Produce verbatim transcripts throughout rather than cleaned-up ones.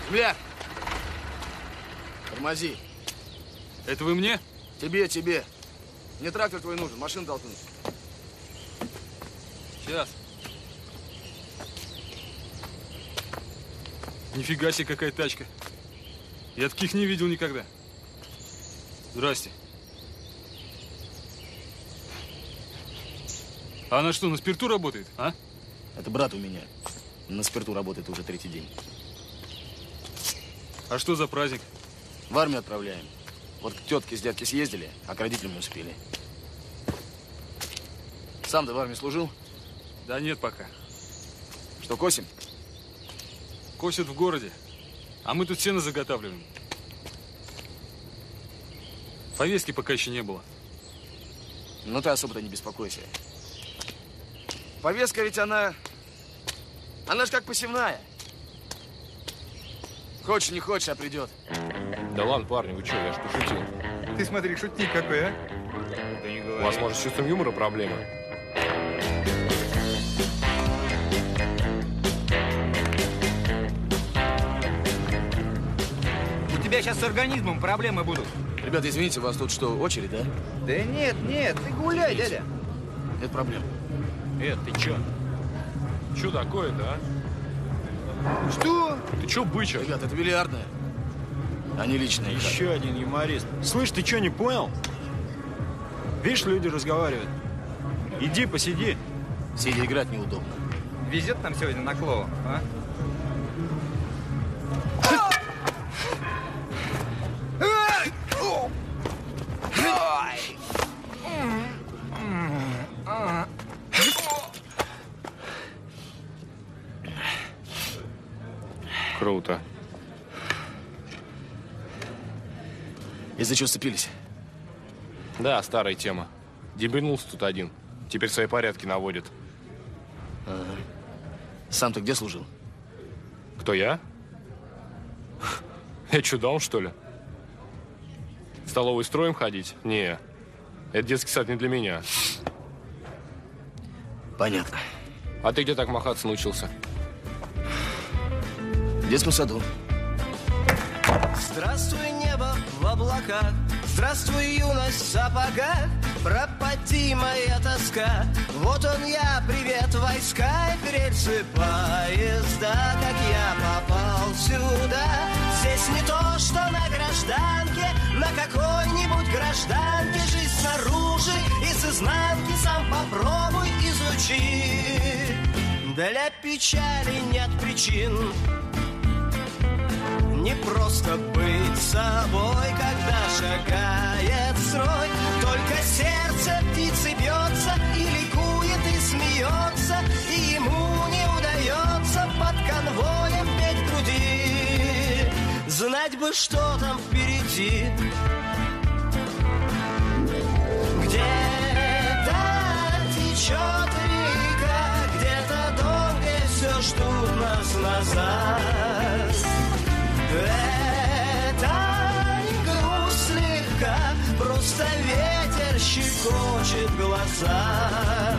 Земля! Тормози. Это вы мне? Тебе, тебе. Мне трактор твой нужен, машину толкнуть. Сейчас. Нифига себе, какая тачка. Я таких не видел никогда. Здрасте. А она что, на спирту работает, а? Это брат у меня. На спирту работает уже третий день. А что за праздник? В армию отправляем. Вот к тетке с дядки съездили, а к родителям не успели. Сам ты в армии служил? Да нет пока. Что, косим? Косят в городе, а мы тут сено заготавливаем. Повестки пока еще не было. Ну ты особо-то не беспокойся. Повестка ведь она... Она ж как посевная. Хочешь, не хочешь, а придет. Да ладно, парни, вы что, я ж пошутил. Ты смотри, шутник какой, а? Да не говори. У вас, может, с чувством юмора проблема? У тебя сейчас с организмом проблемы будут. Ребята, извините, у вас тут что, очередь, да? Да нет, нет, ты гуляй, дядя. Нет проблем. Эд, ты чё? Чё такое-то, а? Что? Ты чё бычишь? Ребят, это бильярдная. А не личная. Еще один юморист. Слышь, ты что, не понял? Видишь, люди разговаривают. Иди, посиди. Сидя играть неудобно. Везет нам сегодня на Клоу, а? Круто. Из-за чего сцепились? Да, старая тема. Дебильнулся тут один. Теперь свои порядки наводит. Ага. Сам ты где служил? Кто, я? Я чё, даун, что ли? В столовую строим ходить? Не. Это детский сад не для меня. Понятно. А ты где так махаться научился? В детском саду. Здравствуй, небо в облаках, здравствуй, юность в сапогах, пропади моя тоска. Вот он я, привет, войска и рельсы поезда. Как я попал сюда? Здесь не то, что на гражданке, на какой-нибудь гражданке. Жизнь снаружи и с изнанки сам попробуй изучи. Для печали нет причин. Не просто быть собой, когда шагает строй. Только сердце птицы бьется и ликует, и смеется, и ему не удается под конвоем петь в груди. Знать бы, что там впереди. Где-то течет река, где-то дом, где все ждут нас назад. Это не грусть слегка, просто ветер щекочет глаза.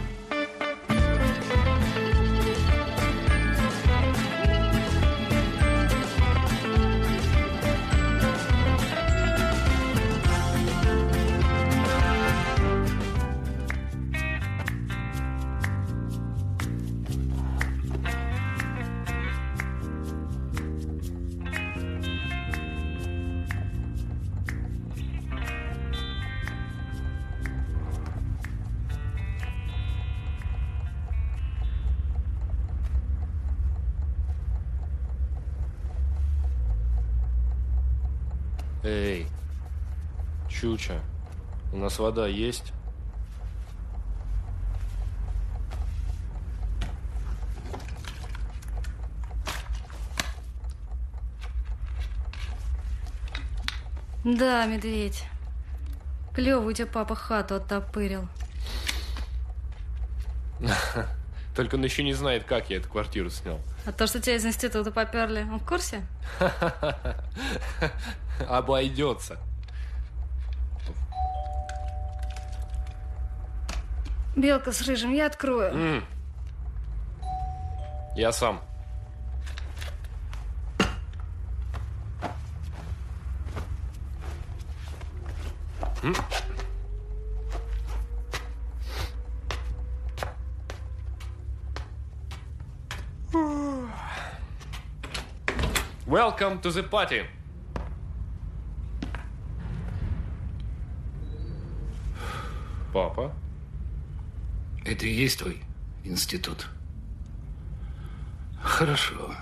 Эй, Чуча, у нас вода есть? Да, медведь. Клёвый у тебя папа хату оттопырил. Только он еще не знает, как я эту квартиру снял. А то, что тебя из института поперли, он в курсе? Обойдется. Белка с рыжим, я открою. Mm. Я сам. Welcome to the party. Папа. Это и есть твой институт? Хорошо.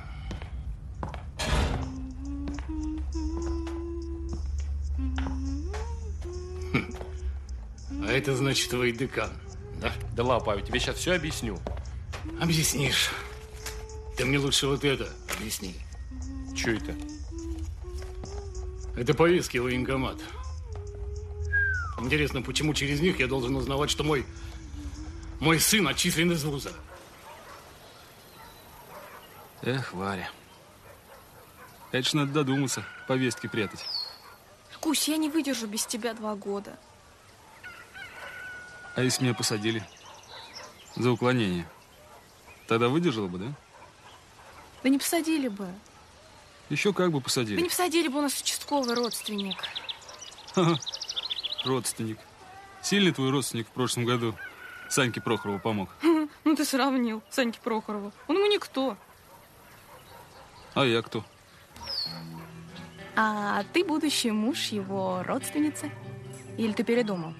Хм. А это значит твой декан, да? Да ладно, папа, тебе сейчас все объясню. Объяснишь. Ты мне лучше вот это объясни. Че это? Это повестки в военкомат. Интересно, почему через них я должен узнавать, что мой, мой сын отчислен из вуза? Эх, Варя. Это ж надо додуматься, повестки прятать. Кусь, я не выдержу без тебя два года. А если меня посадили за уклонение? Тогда выдержала бы, да? Да не посадили бы. Еще как бы посадили. Да не посадили бы, у нас участковый родственник. Ха-ха. Родственник. Сильный твой родственник в прошлом году Саньке Прохорову помог. Ну ты сравнил Саньке Прохорову. Он ему никто. А я кто? А ты будущий муж его родственницы? Или ты передумал?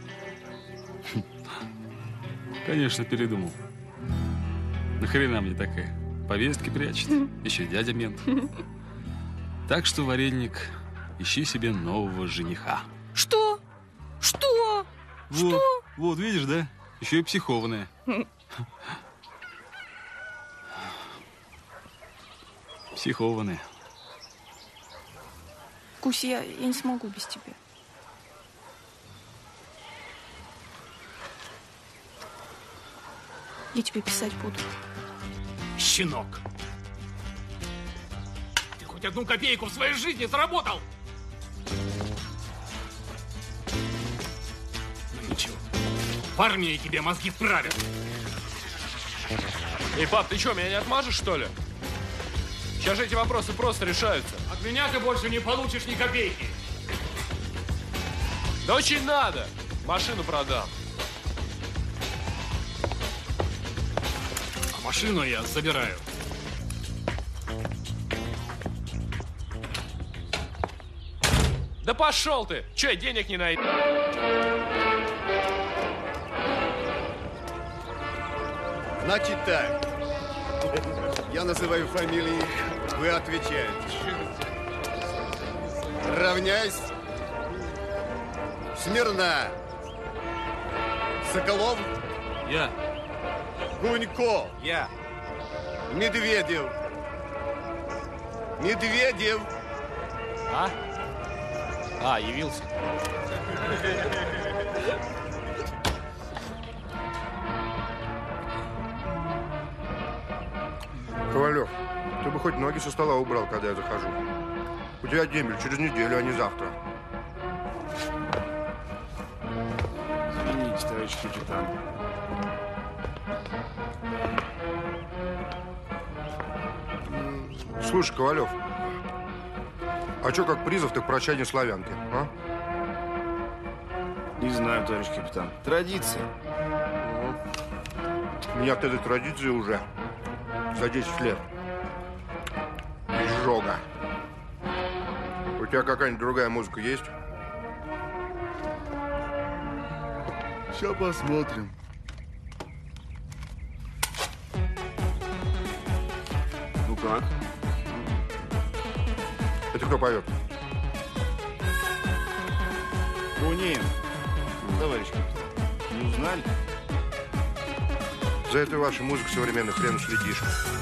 Конечно, передумал. Нахрена мне такая? Повестки прячет. Еще и дядя мент. Так что, вареник, ищи себе нового жениха. Что? Что? Вот, Что? Вот, видишь, да? Еще и психованная. Психованная. Кусь, я, я не смогу без тебя. Я тебе писать буду. Щенок. Ты хоть одну копейку в своей жизни заработал? Ну ничего. В армии тебе мозги вправят. Эй, пап, ты что, меня не отмажешь, что ли? Сейчас же эти вопросы просто решаются. От меня ты больше не получишь ни копейки. Да очень надо. Машину продам. А машину я забираю. Да пошел ты! Че, я денег не найду? Значит так. Я называю фамилии, вы отвечаете. Равняйсь. Смирна. Соколов. Я. Гунько. Я. Медведев. Медведев. А? А, явился. Ковалев, ты бы хоть ноги со стола убрал, когда я захожу. У тебя дембель через неделю, а не завтра. Извините, товарищ капитан. Слушай, Ковалев, а что как призов, так прощание славянки, а? Не знаю, товарищ капитан. Традиция. У меня от этой традиции уже за десять лет. Изжога. У тебя какая-нибудь другая музыка есть? Сейчас посмотрим. Ну как? Это кто поет? Бунин. Товарищ капитан. Не узнали? За этой вашей музыкой современной хрен следишь.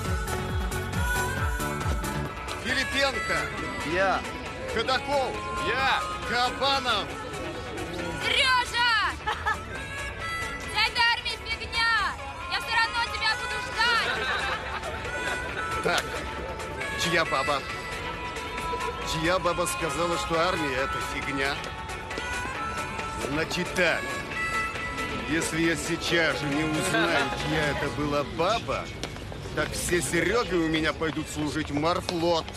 Филипенко. Я. Ходаков. Я. Кабанов. Сережа! Вся эта армия фигня! Я все равно тебя буду ждать! Так, чья баба? Чья баба сказала, что армия это фигня? Значит так, если я сейчас же не узнаю, чья это была баба, так все Сереги у меня пойдут служить в морфлот.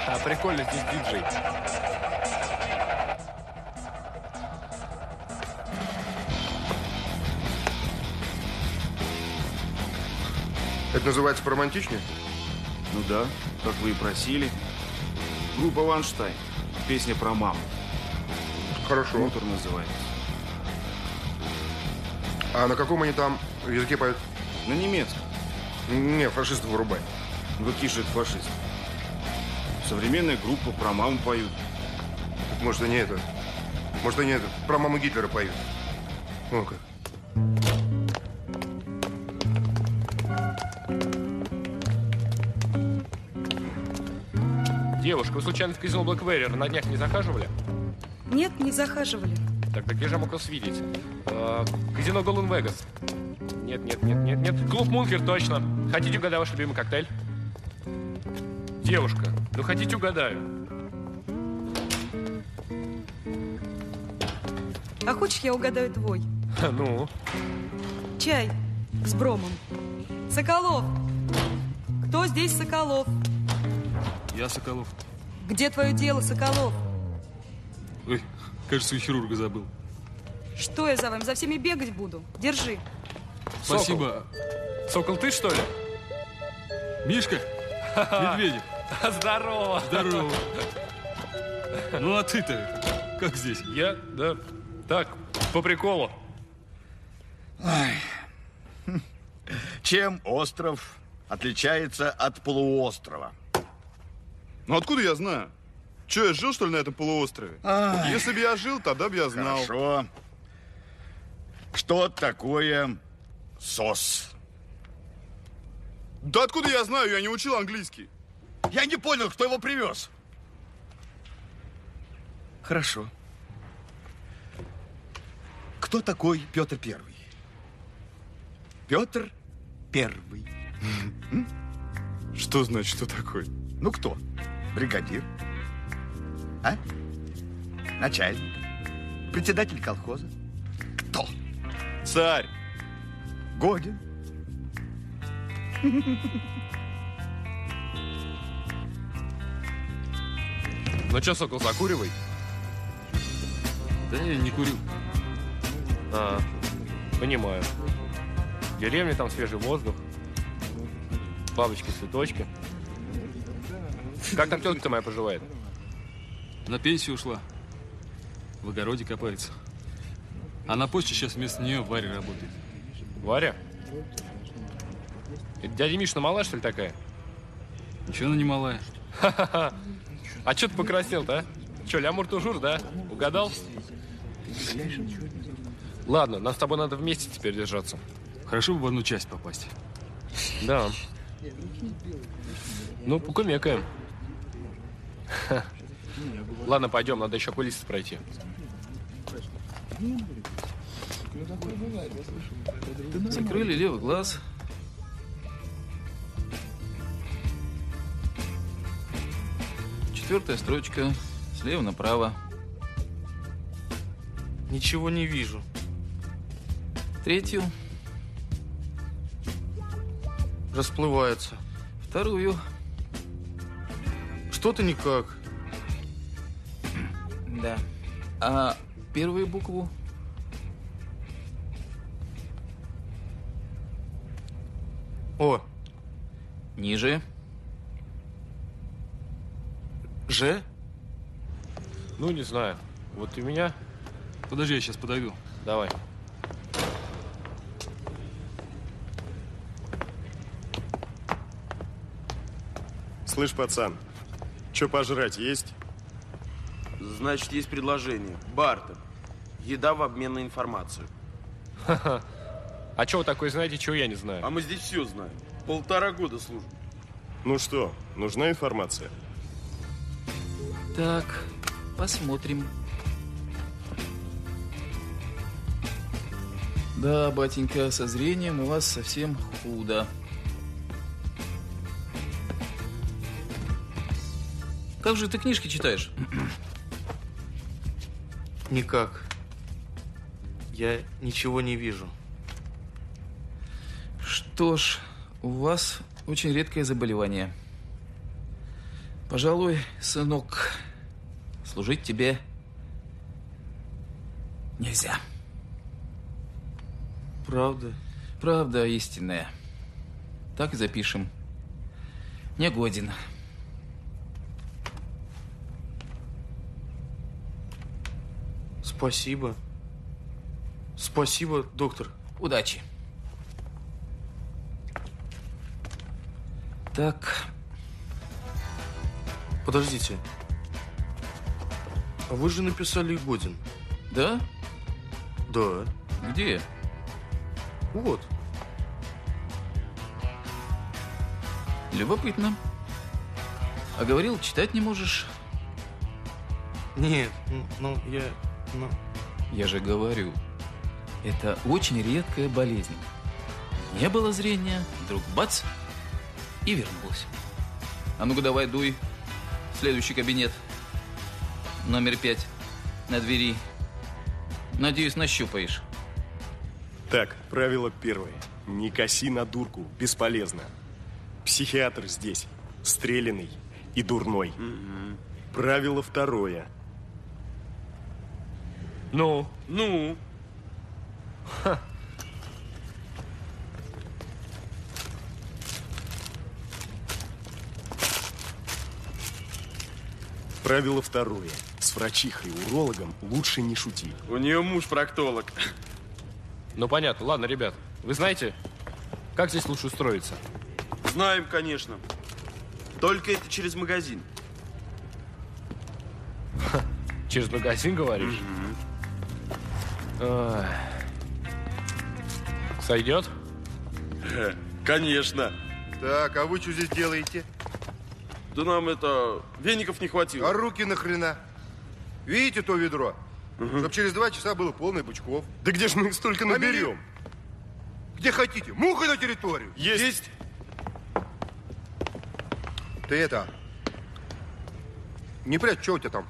Ха-ха, прикольно здесь диджей. Это называется поромантичнее? Ну да, как вы и просили. Группа «Ванштайн». Песня про маму. Хорошо. «Мутор» называется. А на каком они там языке поют? На немецком. Не, фашистов вырубай. Ну какие же это фашисты? Современная группа про маму поют. Может, они это... Может, они это... Про маму Гитлера поют. Вон как. Девушка, вы случайно в казино Блэквейрер на днях не захаживали? Нет, не захаживали. Тогда где же я мог вас видеть? А, казино Голден Вегас. Нет, нет, нет, нет, нет. Клуб Мункер, точно. Хотите угадать ваш любимый коктейль? Девушка, ну хотите угадаю? А хочешь, я угадаю твой? Ну? Чай с бромом. Соколов! Кто здесь Соколов? Я Соколов. Где твое дело, Соколов? Ой, кажется, у хирурга забыл. Что я за вами? За всеми бегать буду. Держи. Спасибо. Сокол, Сокол ты, что ли? Мишка? Медведев. Здорово. Здорово. Ну, а ты-то как здесь? Я, да, так, по приколу. Ой. Чем остров отличается от полуострова? Ну, откуда я знаю? Че, я жил, что ли, на этом полуострове? Ай. Если бы я жил, тогда бы я знал. Хорошо. Что такое сос? Да откуда я знаю? Я не учил английский. Я не понял, кто его привез. Хорошо. Кто такой Петр Первый? Петр Первый. Что значит, что такой? Ну, кто? Бригадир? А? Начальник? Председатель колхоза? Кто? Царь. Годин? Ну что, Сокол, закуривай? Да я не курю. А, понимаю. В деревне там свежий воздух. Бабочки, цветочки. Как там тетка моя поживает? На пенсию ушла. В огороде копается. А на почте сейчас вместо нее Варя работает. Варя? Это дядя Мишина малая, что ли, такая? Ничего она не малая. Ха-ха-ха. А что ты покраснел-то, а? Че, лямур-тужур, да? Угадал? Ладно, нам с тобой надо вместе теперь держаться. Хорошо бы в одну часть попасть. Да. Ну, покумекаем. Ха. Ладно, пойдем, надо еще окулист пройти. Закрыли левый глаз. Четвертая строчка. Слева направо. Ничего не вижу. Третью. Расплывается. Вторую. Что-то никак. Да. А первую букву? О. Ниже. Ж? Ну, не знаю. Вот у меня... Подожди, я сейчас подойду. Давай. Слышь, пацан, что пожрать есть? Значит, есть предложение. Бартер. Еда в обмен на информацию. Ха-ха. А что вы такое знаете, чего я не знаю? А мы здесь все знаем. Полтора года служим. Ну что, нужна информация? Так, посмотрим. Да, батенька, со зрением у вас совсем худо. Как же ты книжки читаешь? Никак. Я ничего не вижу. Что ж, у вас очень редкое заболевание. Пожалуй, сынок, служить тебе нельзя. Правда? Правда истинная. Так и запишем. Негоден. Спасибо. Спасибо, доктор. Удачи. Так. Подождите. А вы же написали годен. Да? Да. Где? Вот. Любопытно. А говорил, читать не можешь? Нет, ну, я... Ну... Я же говорю, это очень редкая болезнь. Не было зрения, вдруг бац, и вернулась. А ну-ка давай дуй. Следующий кабинет. Номер пять. На двери. Надеюсь, нащупаешь. Так, правило первое. Не коси на дурку, бесполезно. Психиатр здесь стреляный и дурной. Mm-hmm. Правило второе. Ну? Ну? Ха. Правило второе. С врачихой, урологом лучше не шути. У нее муж проктолог. Ну, понятно. Ладно, ребят. Вы знаете, как здесь лучше устроиться? Знаем, конечно. Только это через магазин. Ха. Через магазин, говоришь? Mm-hmm. Сойдет? Конечно. Так, а вы что здесь делаете? Да нам это... веников не хватило. А руки нахрена? Видите то ведро? Угу. Чтоб через два часа было полное бычков. Да где же мы их столько наберем? Наберем. Где хотите. Муха на территорию. Есть. Есть. Ты это... Не прячь, что у тебя там?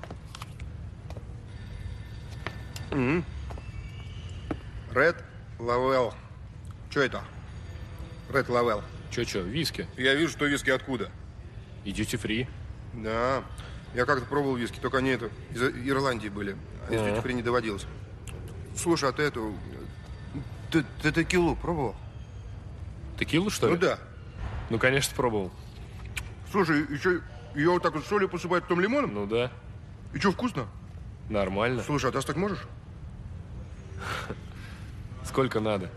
Угу. Red Label. Что это? Red Label. Че-че, виски? Я вижу, что виски откуда. И duty free. Да. Я как-то пробовал виски, только они это из Ирландии были. А из duty free не доводилось. Слушай, а ты эту... Ты, ты текилу пробовал? Текилу, что ли? Ну да. Ну, конечно, пробовал. Слушай, и что, ее вот так вот солью посыпают, потом лимоном? Ну да. И что, вкусно? Нормально. Слушай, а ты остать можешь? Сколько надо?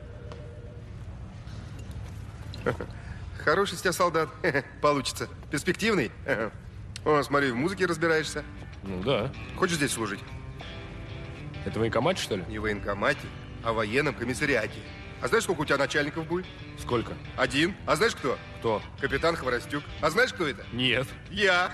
Хороший из тебя солдат. Получится. Перспективный. О, смотри, в музыке разбираешься. Ну да. Хочешь здесь служить? Это в военкомате, что ли? Не в военкомате, а в военном комиссариате. А знаешь, сколько у тебя начальников будет? Сколько? Один. А знаешь, кто? Кто? Капитан Хворостюк. А знаешь, кто это? Нет. Я.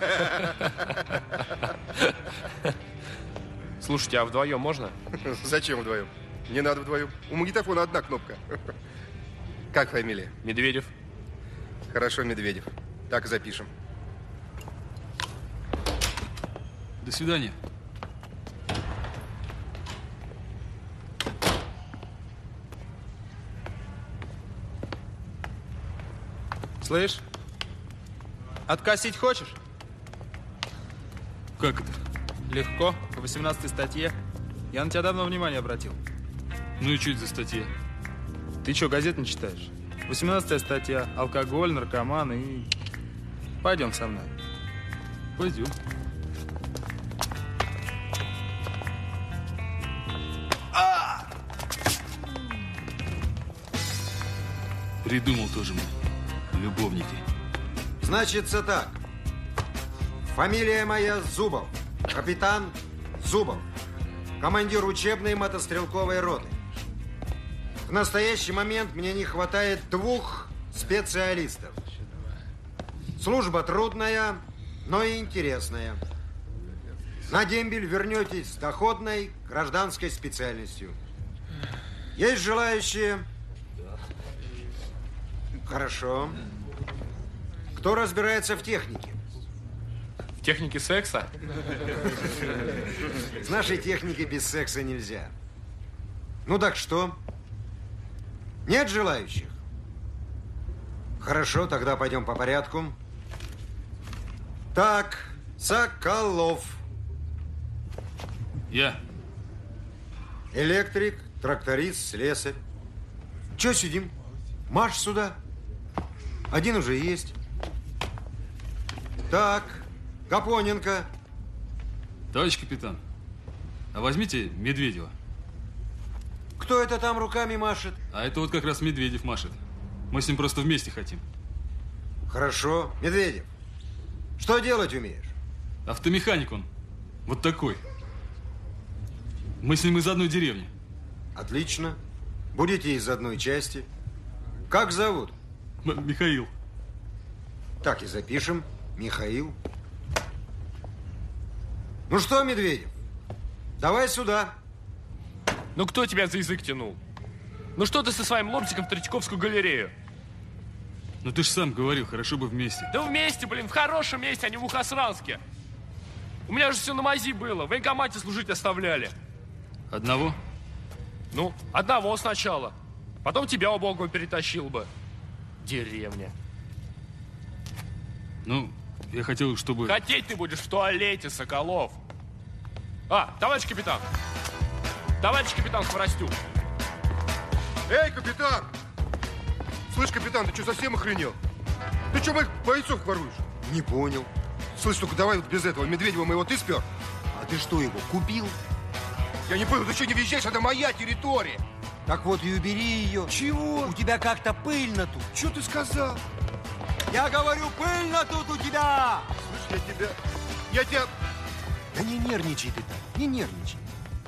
Слушайте, а вдвоем можно? Зачем вдвоем? Не надо вдвоем. У магнитофона одна кнопка. Как фамилия? Медведев. Хорошо, Медведев. Так и запишем. До свидания. Слышь, откосить хочешь? Как это? Легко, по восемнадцатой статье. Я на тебя давно внимание обратил. Ну и что это за статья? Ты что, газет не читаешь? восемнадцатая статья. Алкоголь, наркоман и... Пойдем со мной. Пойдем. А! Придумал тоже мне. Любовники. Значится так. Фамилия моя Зубов. Капитан Зубов. Командир учебной мотострелковой роты. В настоящий момент мне не хватает двух специалистов. Служба трудная, но и интересная. На дембель вернетесь с доходной гражданской специальностью. Есть желающие? Хорошо. Кто разбирается в технике? В технике секса? С нашей техникой без секса нельзя. Ну так что? Нет желающих? Хорошо, тогда пойдем по порядку. Так, Соколов. Я. Электрик, тракторист, слесарь. Че сидим? Марш сюда. Один уже есть. Так, Гапоненко. Товарищ капитан, а возьмите Медведева. Кто это там руками машет? А это вот как раз Медведев машет. Мы с ним просто вместе хотим. Хорошо. Медведев, что делать умеешь? Автомеханик он. Вот такой. Мы с ним из одной деревни. Отлично. Будете из одной части. Как зовут? М- Михаил. Так и запишем. Михаил. Ну что, Медведев, давай сюда. Ну кто тебя за язык тянул? Ну что ты со своим лобзиком в Третьяковскую галерею? Ну ты же сам говорил, хорошо бы вместе. Да вместе, блин, в хорошем месте, а не в Мухосранске. У меня же все на мази было, в военкомате служить оставляли. Одного? Ну, одного сначала. Потом тебя убогого перетащил бы. Деревня. Ну, я хотел, чтобы... Хотеть ты будешь в туалете, Соколов. А, товарищ капитан. Товарищ капитан Хворостюк. Эй, капитан! Слышь, капитан, ты что, совсем охренел? Ты что, моих бойцов воруешь? Не понял. Слышь, только давай вот без этого. Медведева моего ты спер? А ты что, его купил? Я не понял, ты что не въезжаешь? Это моя территория. Так вот и убери ее. Чего? У тебя как-то пыльно тут. Что ты сказал? Я говорю, пыльно тут у тебя. Слышь, я тебя... Я тебя... Да не нервничай ты так, не нервничай.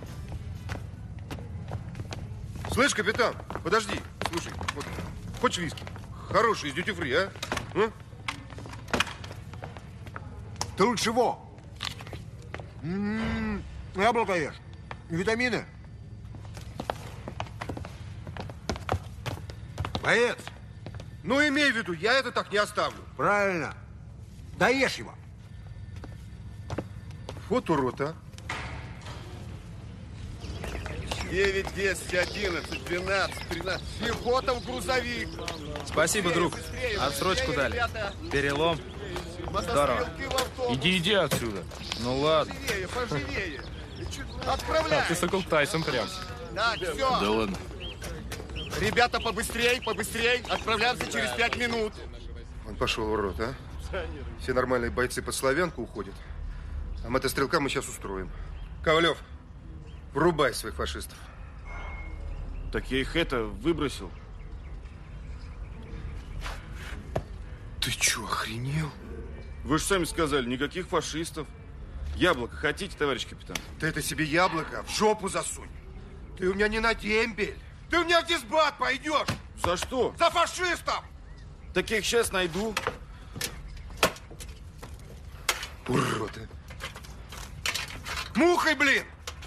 Слышь, капитан, подожди. Слушай, вот, хочешь виски? Хороший, из дьюти-фри, а? а? Ты лучше во. М-м-м, яблоко ешь. Витамины. Боец. Ну, имей в виду, я это так не оставлю. Правильно. Доешь его. Вот урод, а. девять, десять, одиннадцать, двенадцать, тринадцать. Пехота в грузовик. Спасибо, друг. Отсрочку дали. Перелом. Здорово. Иди, иди отсюда. Ну ладно. Поживее, поживее. А, Отправляй. ты Сокол Тайсон прям. Так, все. Да ладно. Ребята, побыстрей, побыстрей. Отправляемся через пять минут. Он пошел, урод, а? Все нормальные бойцы под славянку уходят. А мотострелка мы сейчас устроим. Ковалев, врубай своих фашистов. Так я их это выбросил. Ты что, охренел? Вы же сами сказали, никаких фашистов. Яблоко хотите, товарищ капитан? Ты это себе яблоко в жопу засунь. Ты у меня не на дембель. Ты у меня в дисбат пойдешь. За что? За фашистов! Так я их сейчас найду. Уроды. Мухой, блин!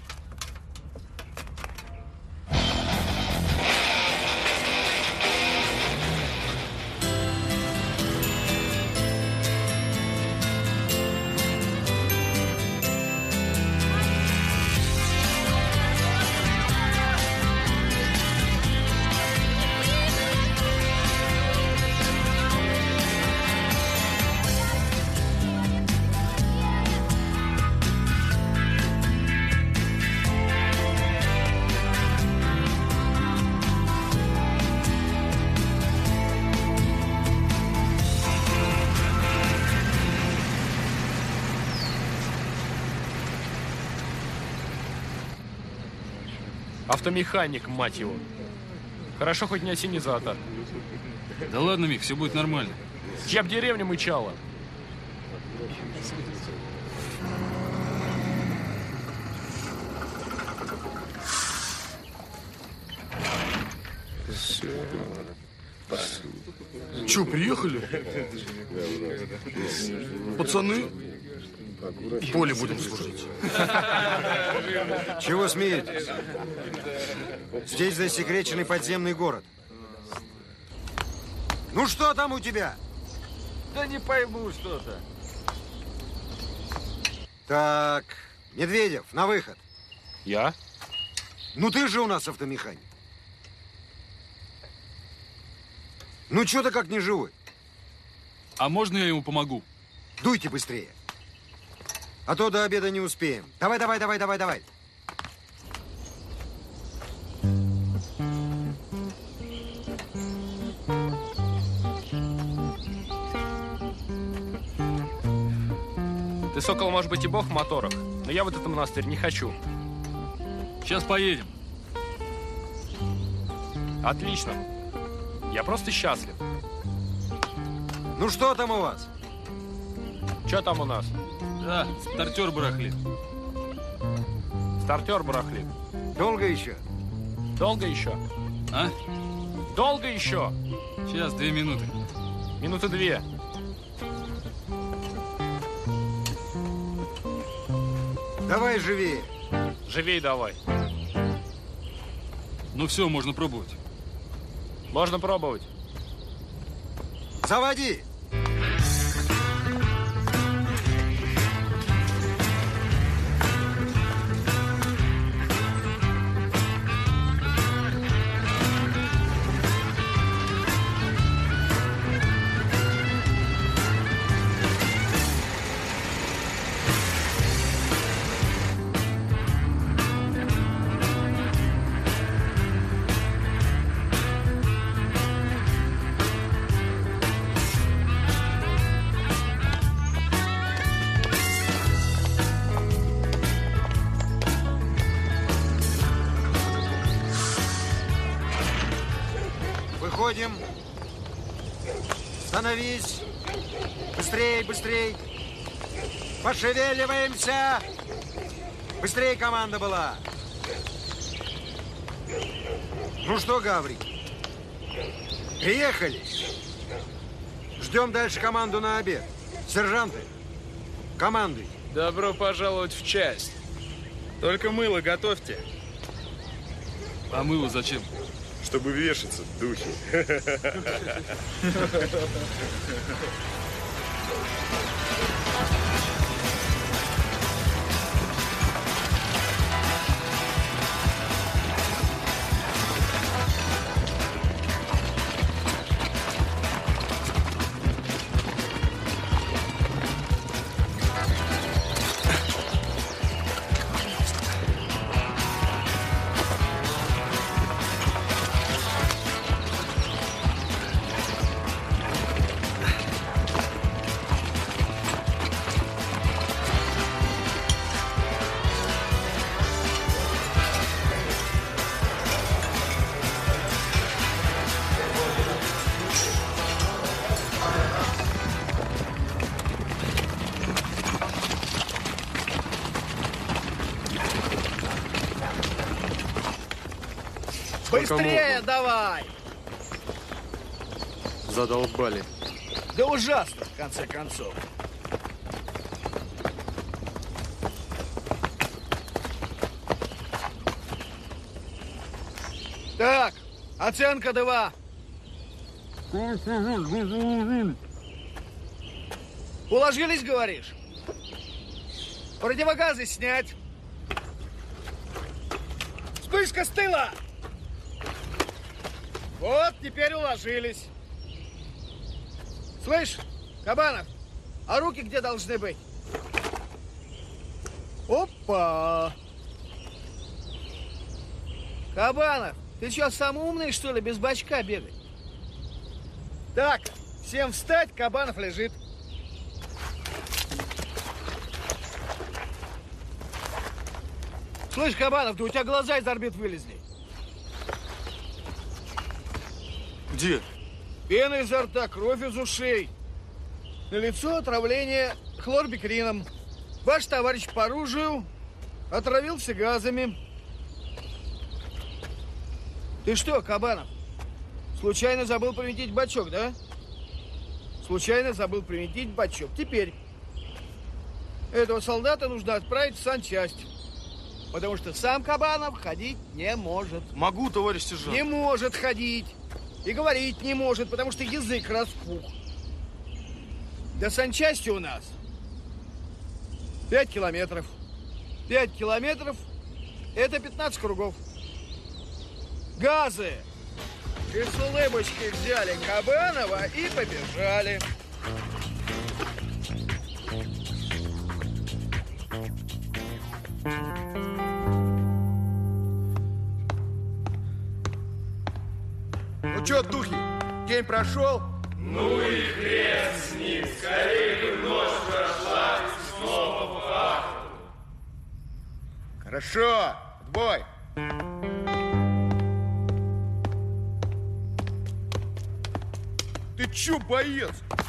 Автомеханик, мать его. Хорошо, хоть не осенизатор. Да ладно, Мих, все будет нормально. Чья б деревня мычала? Че, приехали? Пацаны, в поле будем служить. Чего смеетесь? Здесь засекреченный подземный город. Ну что там у тебя? Да не пойму что-то. Так, Медведев, на выход. Я? Ну ты же у нас автомеханик. Ну что ты как не живой? А можно я ему помогу? Дуйте быстрее. А то до обеда не успеем. Давай, давай, давай, давай, давай. Ты, Сокол, может быть, и бог в моторах, но я в этот монастырь не хочу. Сейчас поедем. Отлично. Я просто счастлив. Ну что там у вас? Что там у нас? Да, стартер барахлит. Стартер барахлит. Долго еще? Долго еще. А? Долго еще. Сейчас, две минуты. Минуты две. Давай живее. Живей давай. Ну все, можно пробовать. Можно пробовать. Заводи. Выходим. Становись. Быстрей, быстрей. Пошевеливаемся. Быстрей команда была. Ну что, Гаврик, приехали. Ждем дальше команду на обед. Сержанты, командуй. Добро пожаловать в часть. Только мыло готовьте. А мыло зачем? Чтобы вешаться, духи. Быстрее давай! Задолбали. Да ужасно, в конце концов. Так, оценка два. Уложились, говоришь? Противогазы снять. Вспышка с тыла. Вот, теперь уложились. Слышь, Кабанов, а руки где должны быть? Опа! Кабанов, ты что, сам умный, что ли, без бачка бегать? Так, всем встать, Кабанов лежит. Слышь, Кабанов, да у тебя глаза из орбит вылезли. Где? Пена изо рта, кровь из ушей. На лицо отравление хлорбекрином. Ваш товарищ по оружию отравился газами. Ты что, Кабанов, случайно забыл привинтить бачок, да? Случайно забыл привинтить бачок. Теперь этого солдата нужно отправить в санчасть. Потому что сам Кабанов ходить не может. Могу, товарищ сержант. Не может ходить. И говорить не может, потому что язык распух. До санчасти у нас пять километров. Пять километров – это пятнадцать кругов. Газы! И с улыбочкой взяли Кабанова и побежали. Ну что, духи, день прошел? Ну и хрен с ним, скорее бы ночь прошла и снова в вахту. Хорошо, отбой. Ты чё, боец?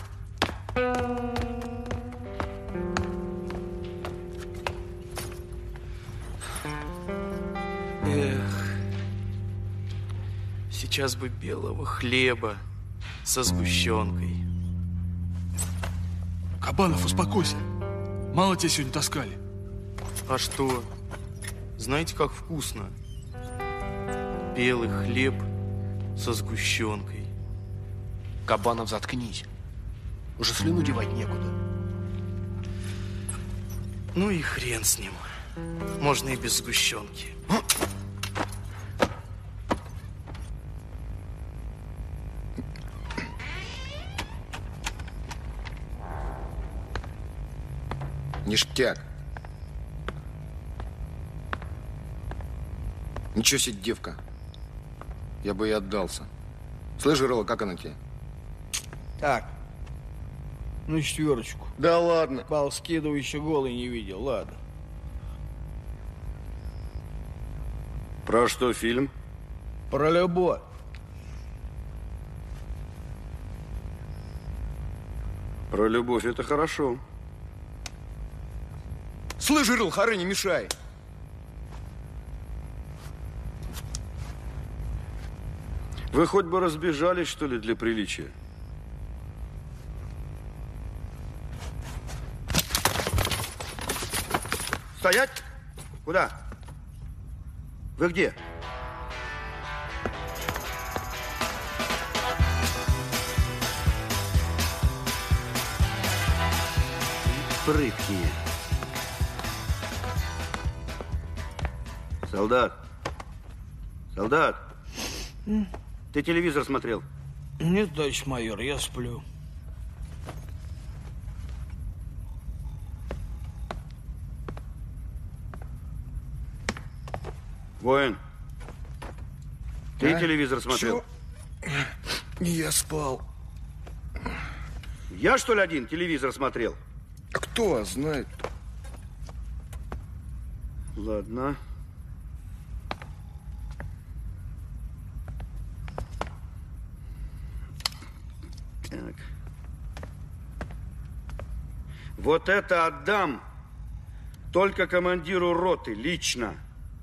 Эх, сейчас бы белого хлеба со сгущенкой. Кабанов, успокойся. Мало тебя сегодня таскали. А что? Знаете, как вкусно? Белый хлеб со сгущенкой. Кабанов, заткнись. Уже слюну девать некуда. Ну и хрен с ним. Можно и без сгущенки. Ништяк. Ничего себе, девка. Я бы и отдался. Слышь, Жирова, как она тебе? Так. Ну, четверочку. Да ладно. Бал скидываю, еще голый не видел. Ладно. Про что фильм? Про любовь. Про любовь это хорошо. Слышь, Жирл, хоры, не мешай. Вы хоть бы разбежались, что ли, для приличия? Стоять! Куда? Вы где? Прыткие. Солдат. Солдат. М? Ты телевизор смотрел? Нет, товарищ майор, я сплю. Воин, ты А? телевизор смотрел? Чё? Не я спал. Я, что ли, один телевизор смотрел? А кто знает? Ладно. Так. Вот это отдам только командиру роты, лично.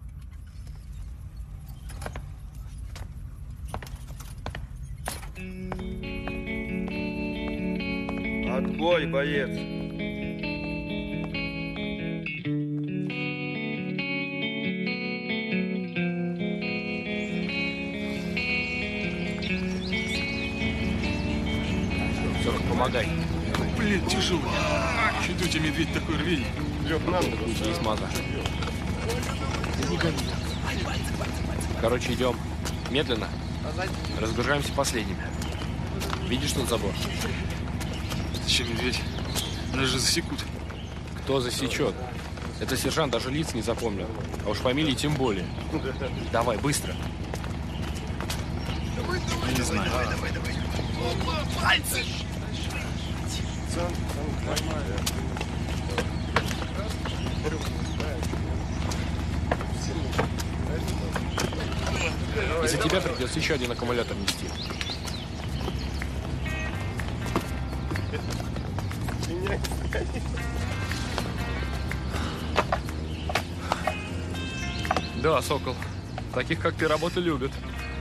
Отбой, боец. Сорок, помогай. Блин, тяжело. Чуть у тебя, медведь, такой рвень. Лёх, нам не смаза. Не гони. Короче, идем медленно. Разгружаемся последними. Видишь тот забор? Зачем, медведь? Нас же засекут. Кто засечет? Это сержант даже лиц не запомнил. А уж фамилии тем более. Давай, быстро. Я не знаю. Давай, давай, давай. Пальцы! Из-за тебя придется еще один аккумулятор нести. Да, Сокол. Таких, как ты, работу любят.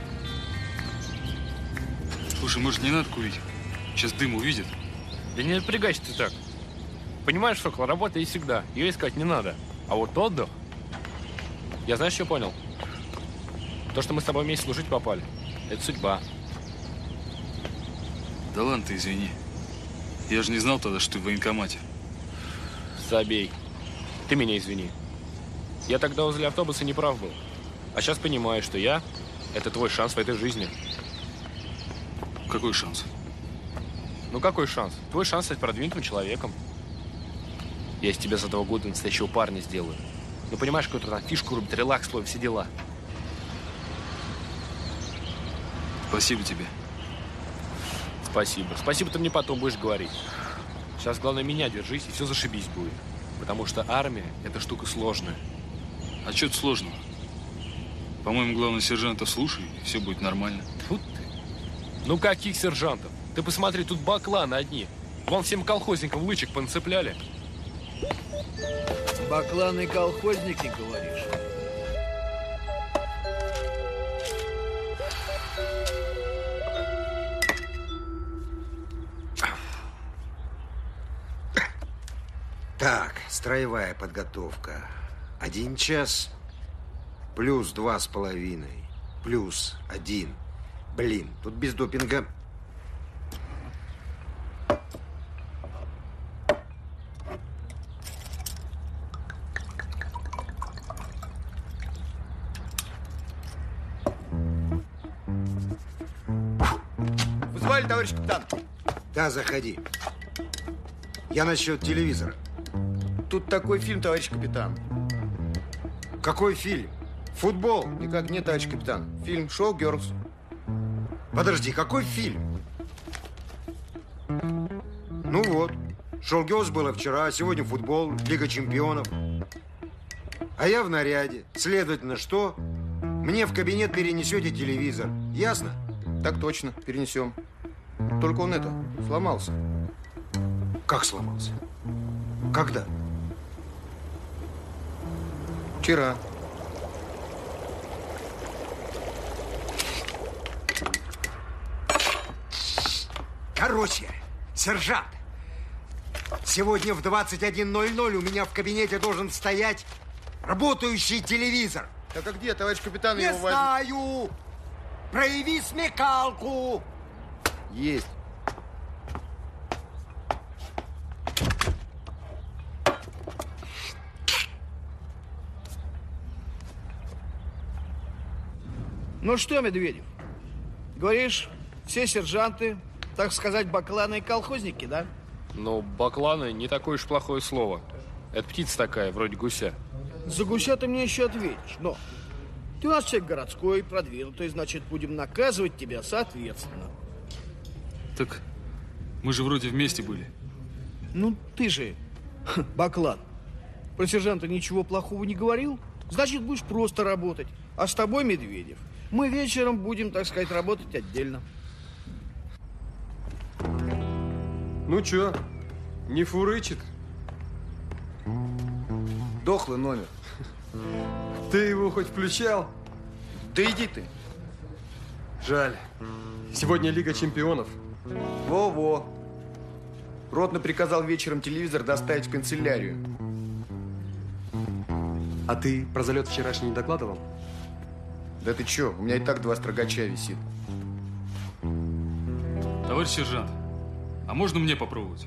Слушай, может, не надо курить? Сейчас дым увидит. Да не напрягайся ты так. Понимаешь, Сокол, работа есть всегда. Ее искать не надо. А вот отдых... Я знаешь, что понял? То, что мы с тобой вместе служить попали, это судьба. Да ладно ты, извини. Я же не знал тогда, что ты в военкомате. Забей. Ты меня извини. Я тогда возле автобуса не прав был. А сейчас понимаю, что я – это твой шанс в этой жизни. Какой шанс? Ну какой шанс? Твой шанс стать продвинутым человеком. Я из тебя за два года настоящего парня сделаю. Ну понимаешь, какую-то там фишку рубит, релакс, слово, все дела. Спасибо тебе. Спасибо. Спасибо ты мне потом будешь говорить. Сейчас главное меня держись, и все зашибись будет. Потому что армия – это штука сложная. А что тут сложного? По-моему, главное, сержанта слушай, и все будет нормально. Тут ты. Ну каких сержантов? Ты посмотри, тут бакланы одни. Вон всем колхозникам лычек понацепляли. Бакланы колхозники, говоришь? Так, строевая подготовка. Один час плюс два с половиной плюс один. Блин, тут без допинга. Вызывали, товарищ капитан? Да, заходи. Я насчет телевизора. Тут такой фильм, товарищ капитан. Какой фильм? Футбол? Никак нет, товарищ капитан. Фильм «Шоу Герлс». Подожди, какой фильм? Ну вот, «Шоу Герлс» было вчера, а сегодня футбол, Лига чемпионов. А я в наряде. Следовательно, что? Мне в кабинет перенесете телевизор. Ясно? Так точно, перенесем. Только он это, сломался. Как сломался? Когда? Вчера. Короче, сержант, сегодня в двадцать один ноль ноль у меня в кабинете должен стоять работающий телевизор. Так а где, товарищ капитан, Не его возьмет? знаю. Прояви смекалку. Есть. Ну что, Медведев, говоришь, все сержанты, так сказать, бакланы и колхозники, да? Ну, бакланы не такое уж плохое слово. Это птица такая, вроде гуся. За гуся ты мне еще ответишь, но ты у нас человек городской, продвинутый, значит, будем наказывать тебя соответственно. Так мы же вроде вместе были. Ну, ты же баклан. Про сержанта ничего плохого не говорил, значит, будешь просто работать. А с тобой, Медведев, мы вечером будем, так сказать, работать отдельно. Ну чё, не фурычит? Дохлый номер. Ты его хоть включал? Да иди ты. Жаль. Сегодня Лига чемпионов. Во-во. Ротный приказал вечером телевизор доставить в канцелярию. А ты про залет вчерашний не докладывал? Да ты чё, у меня и так два строгача висит. Товарищ сержант, а можно мне попробовать?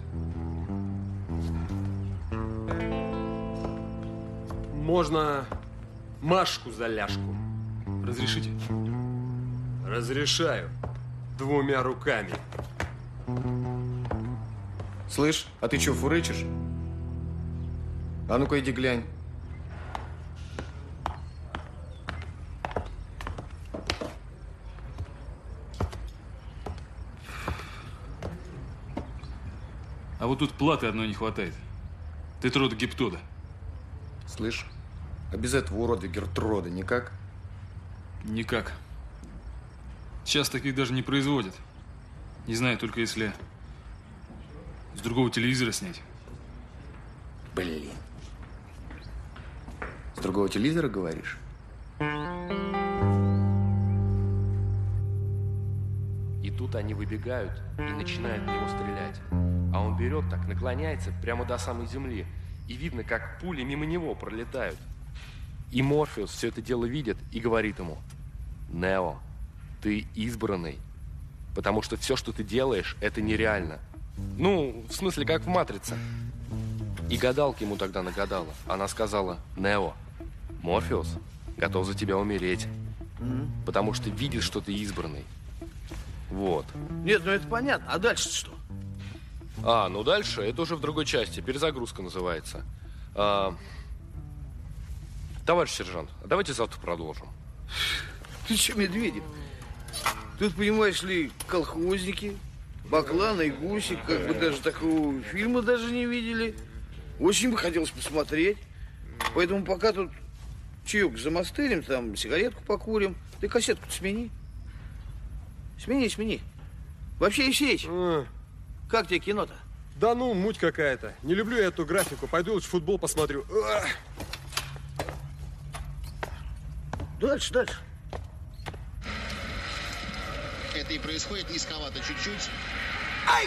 Можно Машку за ляжку. Разрешите? Разрешаю. Двумя руками. Слышь, а ты чё, фурычишь? А ну-ка иди глянь. А вот тут платы одной не хватает. Тетрода гиптода. Слышь, а без этого урода гертрода никак? Никак. Сейчас таких даже не производят. Не знаю, только если с другого телевизора снять. Блин. С другого телевизора, говоришь? И тут они выбегают и начинают в него стрелять. А он берет так, наклоняется прямо до самой земли. И видно, как пули мимо него пролетают. И Морфеус все это дело видит и говорит ему: Нео, ты избранный, потому что все, что ты делаешь, это нереально. Ну, в смысле, как в «Матрице». И гадалка ему тогда нагадала. Она сказала: Нео, Морфеус готов за тебя умереть, потому что видит, что ты избранный. Вот. Нет, ну это понятно. А дальше что? А, ну дальше, это уже в другой части. Перезагрузка называется. А, товарищ сержант, давайте завтра продолжим. Ты что, Медведев? Ты Тут, понимаешь ли, колхозники, Баклан и Гусик, как бы даже такого фильма даже не видели. Очень бы хотелось посмотреть. Поэтому пока тут чаек замастырим, там сигаретку покурим. Ты кассетку смени. Смени, смени. Вообще, Евсеич, а. как тебе кино-то? Да ну, муть какая-то. Не люблю я эту графику. Пойду лучше футбол посмотрю. Ах. Дальше, дальше. Это и происходит низковато чуть-чуть. Ай!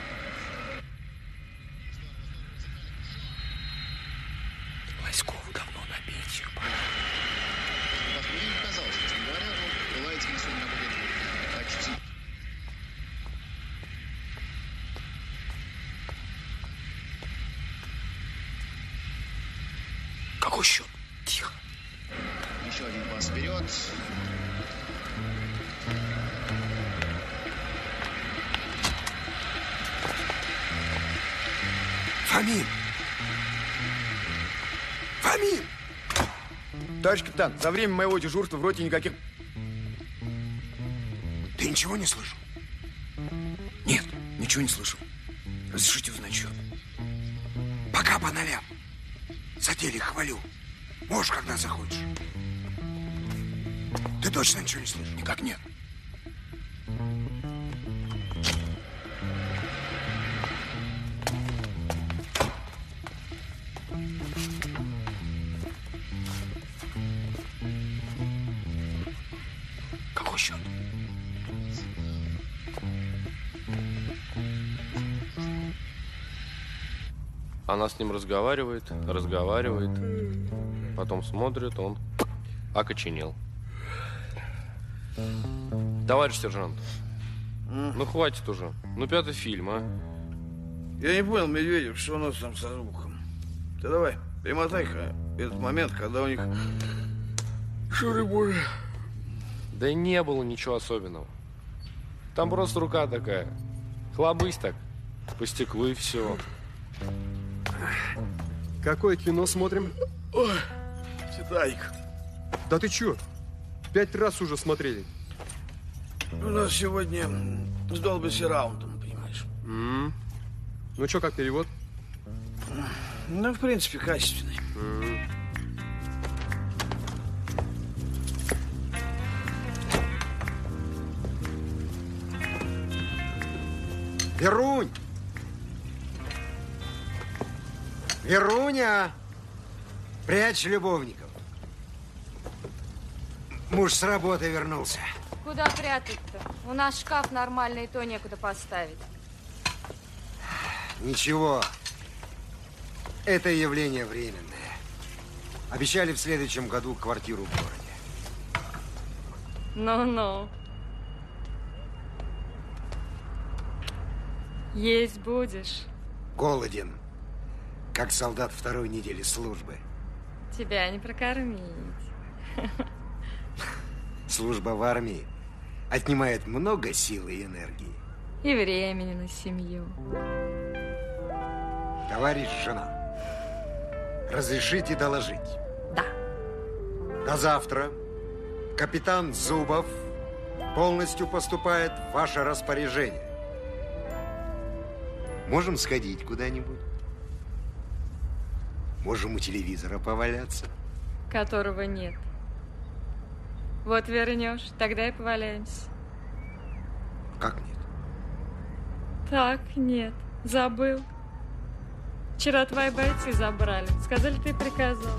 Лоськову давно на пенсию пора. Мне не казалось, честно говоря, но Лайцкий сегодня будет почти. Какой счет? Тихо. Еще один пас вперед. Фомин! Фомин! Товарищ капитан, за время моего дежурства в роте никаких... Ты ничего не слышал? Нет, ничего не слышал. Разрешите узнать счет. Пока по нолям. За телек хвалю. Можешь, когда захочешь. Ты точно ничего не слышишь? Никак нет. Какой счет? Она с ним разговаривает, разговаривает, потом смотрит, он окоченел. Товарищ сержант, mm. ну хватит уже, ну пятый фильм, а? Я не понял, Медведев, что у нас там со звуком. Ты давай, перемотай-ка этот момент, когда у них шуры-буры. Да не было ничего особенного. Там просто рука такая, хлобысь так, по стеклу и все. Какое кино смотрим? Ой, Титаник. Да ты чё? Пять раз уже смотрели. У нас сегодня с Долби Сираундом, понимаешь. Mm. Ну чё, как перевод? Ну, в принципе, качественный. Mm. Верунь! Веруня! Прячь любовников. Муж с работы вернулся. Куда прятать-то? У нас шкаф нормальный, и то некуда поставить. Ничего. Это явление временное. Обещали в следующем году квартиру в городе. Ну-ну. Есть будешь. Голоден. Как солдат второй недели службы. Тебя не прокормить. Служба в армии отнимает много силы и энергии. И времени на семью. Товарищ жена, разрешите доложить? Да. До завтра капитан Зубов полностью поступает в ваше распоряжение. Можем сходить куда-нибудь? Можем у телевизора поваляться? Которого нет. Вот вернешь, тогда и поваляемся. Как нет? Так, нет. Забыл. Вчера твои бойцы забрали. Сказали, ты приказал.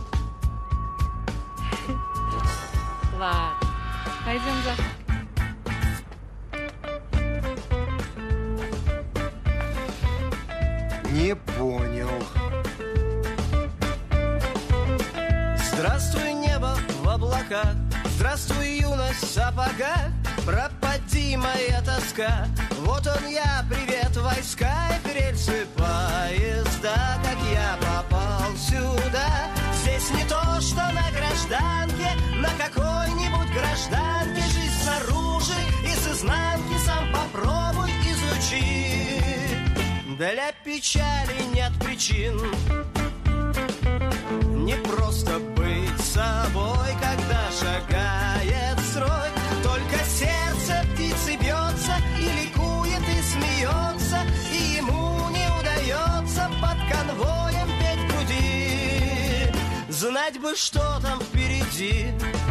Ладно. Пойдем завтра. Не понял. Здравствуй, небо в облаках, здравствуй, юность в сапогах, пропади моя тоска. Вот он я, привет, войска и рельсы поезда, как я попал сюда. Здесь не то, что на гражданке, на какой-нибудь гражданке. Жизнь снаружи и с изнанки сам попробуй изучи. Для печали нет причин. Не просто быть собой, когда шагает строй. Только сердце птицы Знать бы, что там впереди.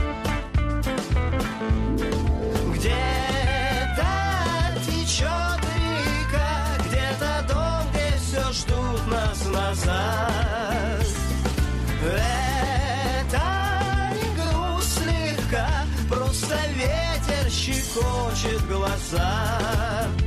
Где-то течет река, где-то дом, где все ждут нас назад. Это не грусть слегка, просто ветер щекочет глаза.